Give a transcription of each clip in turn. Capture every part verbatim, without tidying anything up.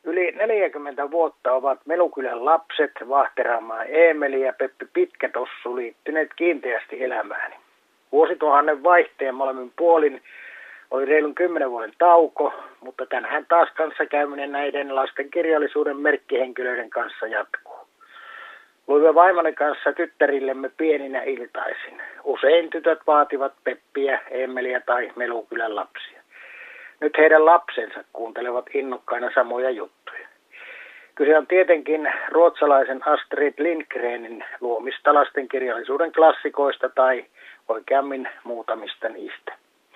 Yli neljäkymmentä vuotta ovat Melukylän lapset, Vahteramaa Eemeli ja Peppi Pitkätossu liittyneet kiinteästi elämääni. Vuosituhannen vaihteen molemmin puolin oli reilun kymmenen vuoden tauko, mutta tänään taas kanssakäyminen näiden lasten kirjallisuuden merkkihenkilöiden kanssa jatkuu. Luimme vaimoni kanssa tyttärillemme pieninä iltaisin. Usein tytöt vaativat Peppiä, Eemeliä tai Melukylän lapsia. Nyt heidän lapsensa kuuntelevat innokkaina samoja juttuja. Kyse on tietenkin ruotsalaisen Astrid Lindgrenin luomista lastenkirjallisuuden klassikoista tai oikeammin muutamista niistä.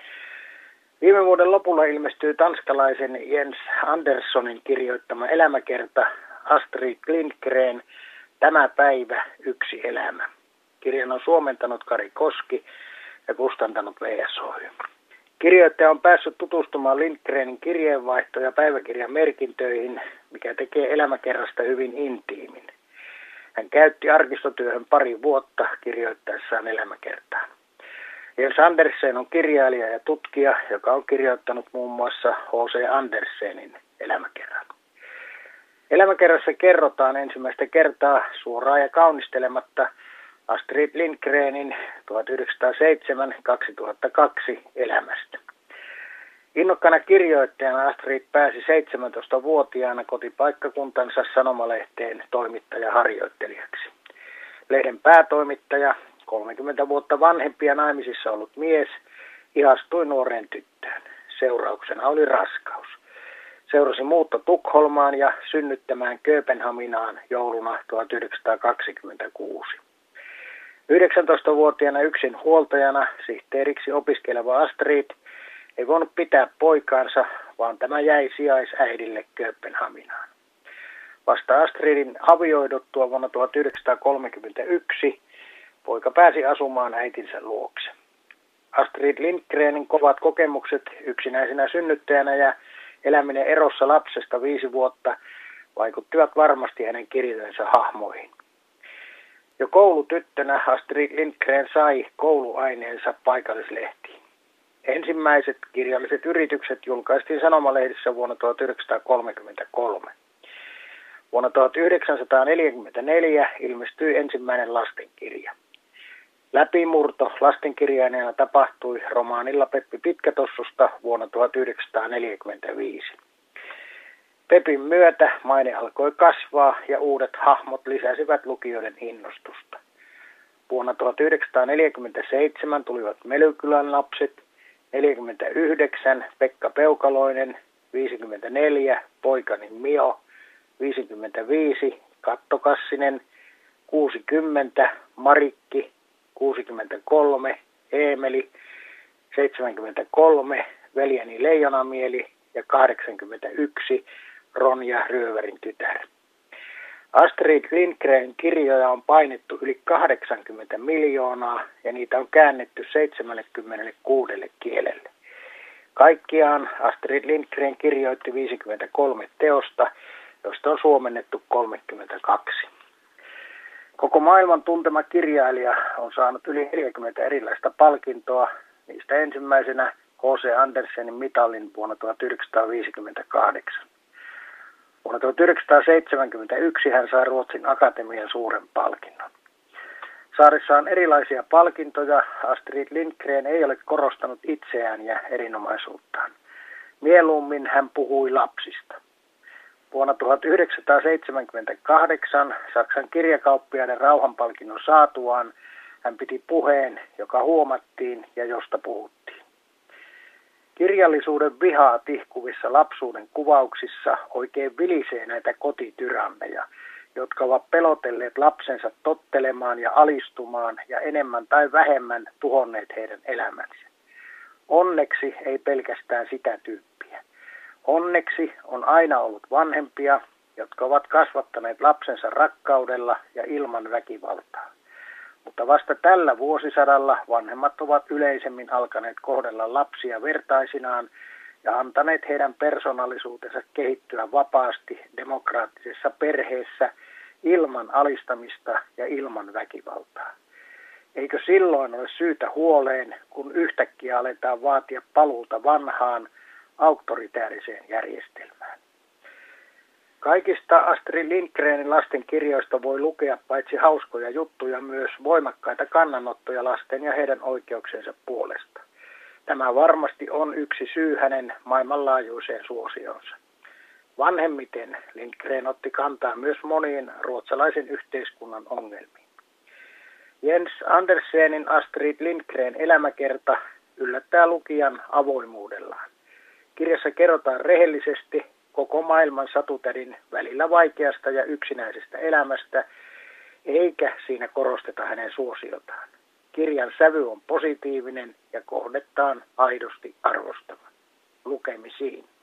Viime vuoden lopulla ilmestyi tanskalaisen Jens Anderssonin kirjoittama elämäkerta Astrid Lindgren, Tämä päivä, yksi elämä. Kirjan on suomentanut Kari Koski ja kustantanut V S Oy. Kirjoittaja on päässyt tutustumaan Lindgrenin kirjeenvaihto- ja päiväkirjan merkintöihin, mikä tekee elämäkerrasta hyvin intiimin. Hän käytti arkistotyöhön pari vuotta kirjoittaessaan elämäkertaa. Jens Andersen on kirjailija ja tutkija, joka on kirjoittanut muun muassa H C Andersenin elämäkerran. Elämäkerrassa kerrotaan ensimmäistä kertaa suoraan ja kaunistelematta Astrid Lindgrenin tuhatyhdeksänsataaseitsemän kaksituhattakaksi elämästä. Innokkana kirjoittajana Astrid pääsi seitsemäntoistavuotiaana kotipaikkakuntansa sanomalehteen toimittajaharjoittelijaksi. Lehden päätoimittaja, kolmekymmentä vuotta vanhempi ja naimisissa ollut mies, ihastui nuoreen tyttöön. Seurauksena oli raskaus. Seurasi muutto Tukholmaan ja synnyttämään Kööpenhaminaan jouluna tuhatyhdeksänsataakaksikymmentäkuusi. yhdeksäntoistavuotiaana yksin huoltajana sihteeriksi opiskeleva Astrid ei voinut pitää poikaansa, vaan tämä jäi sijaisäidille Kööpenhaminaan. Vasta Astridin avioiduttua vuonna tuhatyhdeksänsataakolmekymmentäyksi poika pääsi asumaan äitinsä luokse. Astrid Lindgrenin kovat kokemukset yksinäisenä synnyttäjänä ja eläminen erossa lapsesta viisi vuotta vaikuttivat varmasti hänen kirjojensa hahmoihin. Jo koulutyttönä Astrid Lindgren sai kouluaineensa paikallislehtiin. Ensimmäiset kirjalliset yritykset julkaistiin sanomalehdissä vuonna tuhatyhdeksänsataakolmekymmentäkolme. Vuonna tuhatyhdeksänsataaneljäkymmentäneljä ilmestyi ensimmäinen lastenkirja. Läpimurto lastenkirjailijana tapahtui romaanilla Peppi Pitkätossusta vuonna tuhatyhdeksänsataaneljäkymmentäviisi. Pepin myötä maine alkoi kasvaa ja uudet hahmot lisäsivät lukijoiden innostusta. Vuonna tuhatyhdeksänsataaneljäkymmentäseitsemän tulivat Melukylän lapset, neljäkymmentäyhdeksän Pekka Peukaloinen, viisikymmentäneljä Poikani Mio, viisikymmentäviisi Katto Kassinen, kuusikymmentä Marikki, kuusikymmentäkolme Eemeli, seitsemänkymmentäkolme Veljeni Leijonamieli ja kahdeksankymmentäyksi Ronja Ryövärin tytär. Astrid Lindgrenin kirjoja on painettu yli kahdeksankymmentä miljoonaa ja niitä on käännetty seitsemänkymmentäkuusi kielelle. Kaikkiaan Astrid Lindgren kirjoitti viisikymmentäkolme teosta, joista on suomennettu kolmekymmentäkaksi. Koko maailman tuntema kirjailija on saanut yli neljäkymmentä erilaista palkintoa, niistä ensimmäisenä H C Andersenin mitalin vuonna tuhatyhdeksänsataaviisikymmentäkahdeksan. Vuonna tuhatyhdeksänsataaseitsemänkymmentäyksi hän sai Ruotsin Akatemian suuren palkinnon. Saadessaan erilaisia palkintoja Astrid Lindgren ei ole korostanut itseään ja erinomaisuuttaan. Mieluummin hän puhui lapsista. Vuonna tuhatyhdeksänsataaseitsemänkymmentäkahdeksan Saksan kirjakauppiaiden rauhanpalkinnon saatuaan hän piti puheen, joka huomattiin ja josta puhuttiin. Kirjallisuuden vihaa tihkuvissa lapsuuden kuvauksissa oikein vilisee näitä kotityranneja, jotka ovat pelotelleet lapsensa tottelemaan ja alistumaan ja enemmän tai vähemmän tuhonneet heidän elämänsä. Onneksi ei pelkästään sitä tyyppiä. Onneksi on aina ollut vanhempia, jotka ovat kasvattaneet lapsensa rakkaudella ja ilman väkivaltaa. Mutta vasta tällä vuosisadalla vanhemmat ovat yleisemmin alkaneet kohdella lapsia vertaisinaan ja antaneet heidän persoonallisuutensa kehittyä vapaasti demokraattisessa perheessä ilman alistamista ja ilman väkivaltaa. Eikö silloin ole syytä huoleen, kun yhtäkkiä aletaan vaatia paluuta vanhaan auktoritääriseen järjestelmään? Kaikista Astrid Lindgrenin lasten kirjoista voi lukea paitsi hauskoja juttuja myös voimakkaita kannanottoja lasten ja heidän oikeuksiensa puolesta. Tämä varmasti on yksi syy hänen maailmanlaajuiseen suosionsa. Vanhemmiten Lindgren otti kantaa myös moniin ruotsalaisen yhteiskunnan ongelmiin. Jens Andersenin Astrid Lindgren elämäkerta yllättää lukijan avoimuudellaan. Kirjassa kerrotaan rehellisesti koko maailman satutädin välillä vaikeasta ja yksinäisestä elämästä, eikä siinä korosteta hänen suosiotaan. Kirjan sävy on positiivinen ja kohdettaan aidosti arvostava. Lukemisiin.